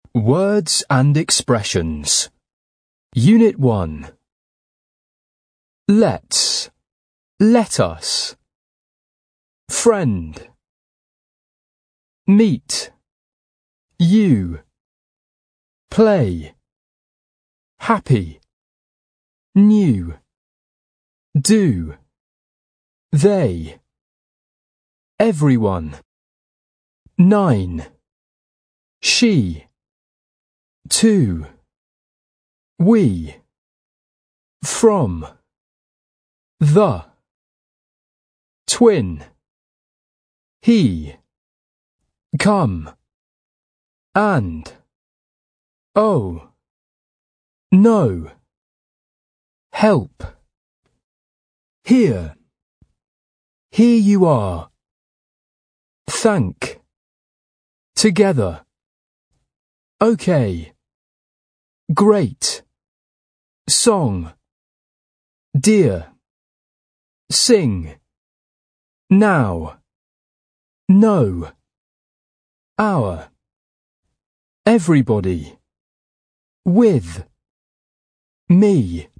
Words and expressions. Unit 1. Let's, let us. Friend. Meet. You. Play. Happy. New. Do. They. Everyone. 9. She. 2. We. From. The. Twin. He. Come. And. Oh. No. Help. Here. Here you are. Thank. Together. Okay. Great. Song. Dear. Sing. Now. No. Our. Everybody. With. Me.